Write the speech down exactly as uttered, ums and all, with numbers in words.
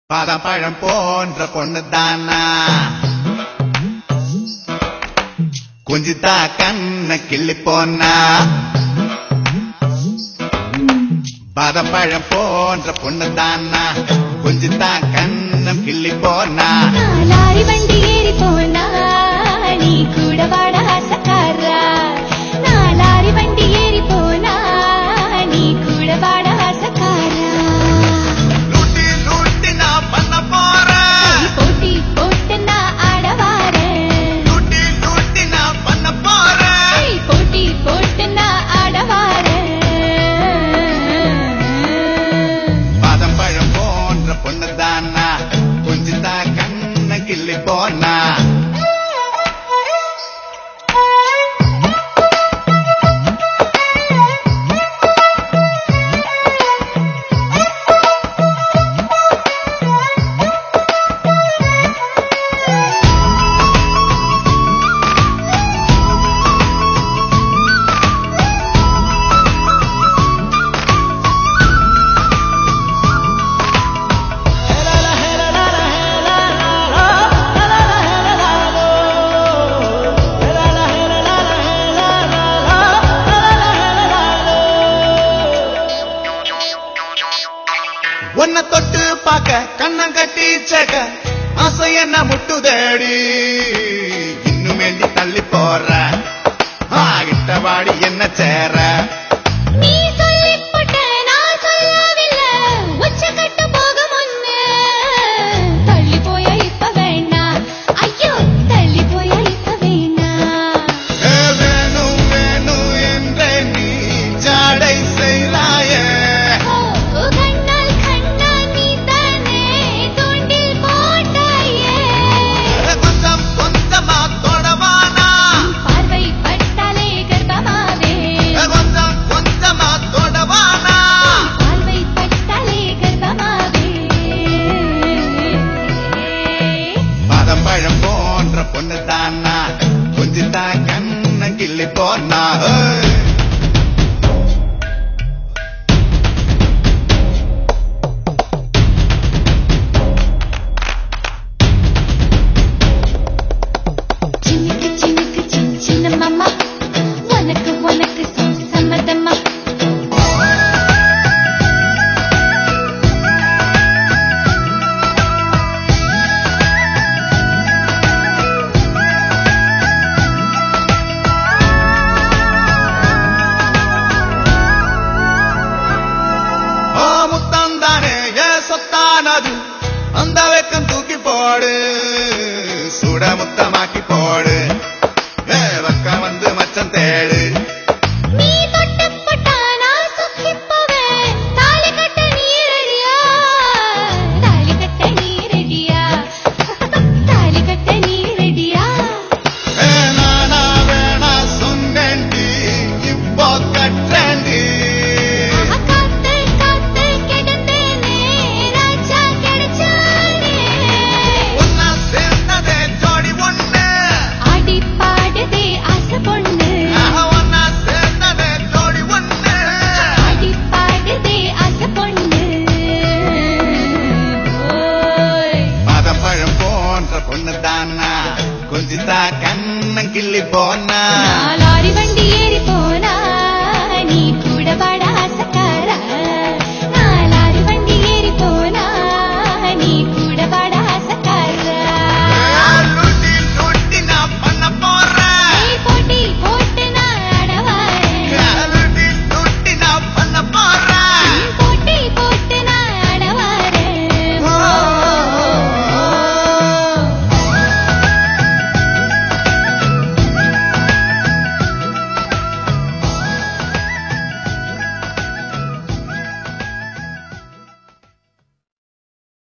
பாதம் பழம் போன்ற பொண்ணு தானா கொஞ்சித்தா கண்ண கிள்ளி போனா பாதம் பழம் போன்ற பொண்ணு தானா கொஞ்சித்தா கண்ணம் கிள்ளி போனா லாரி வண்டி ஏறி போனா நீ கூட வாட ஆசக்காரா நான் லாரி வண்டி ஏறி போனா நீ கூட வாட ஆசக்காரா லூட்டி லூட்டி நான் பண்ண போறேன் போட்டி போட்டு நான் ஆட வாரேன் லூட்டி லூட்டி நான் பண்ண போறேன் போட்டி போட்டு நான் ஆட வாரேன் பாதம் பழம் போன்ற பொண்ணு தானா கொஞ்சித்தா கண்ண கிள்ளி போனா ஒன்ன தொட்டு பாக்க கண்ணம் கட்டி சேக்க ஆசை என்ன முட்டு தேடி இன்னும் வேண்டி தள்ளி போற ஆகிட்ட வாடி என்ன சேர நீ சொல்லிப்பட்ட நான் சொல்லவில்லை உச்சக்கட்ட போக முன்னே தள்ளி போய இப்ப வேணா ஐயோ தள்ளி போய இப்ப வேணா ஏ வேணும் வேணும் என்றே நீ ஜாடை செய்றாயே கண்ணால் கண்ணால் நீ தானே தூண்டில் போட்டாயே கொஞ்சம் கொஞ்சமா தொடவானா பார்வை பட்டாலே கர்ப்பமாவே கொஞ்சம் கொஞ்சமா தொடவானா பார்வை பட்டாலே கர்ப்பமாவே பாதம் பழம் போன்ற பொண்ணு தானா கொஞ்சித்தா கண்ண கிள்ளி போனா சின்னுக்கு சின்னுக்கு சின்ன சின்ன மாமா உனக்கு உனக்கு சம்மதமா ஓ முத்தந்தானே ஏ சொத்தானது அந்த வெக்கம் தூக்கி போடு சுட முத்தமாக்கி போடு ஏ வெக்கம் வந்து மச்சம் தேடு நீ தொட்டப்பட்டா நான் சுக்கிப் போவேன் தாலி கட்ட நீ ரெடியா தாலி கட்ட நீ ரெடியா தாலி கட்ட நீ ரெடியா ஏ நானா வேணா சொன்னேன்டி இப்போ கட்டேன்டி காத்து காத்து கிடந்தேனே ராஜா கிடைச்சானே ஒன்னா சேர்ந்ததே ஜோடி ஒண்ணு ஆடி பாடுதே ஆசை பொண்ணு ஒன்னா சேர்ந்ததே ஜோடி ஒண்ணு ஆடி பாடுதே ஆசை பொண்ணு ஓய் பாதம் பழம் போன்ற பொண்ணு தானா கொஞ்சித்தா கண்ணம் கிள்ளி போனா நான் லாரி வண்டி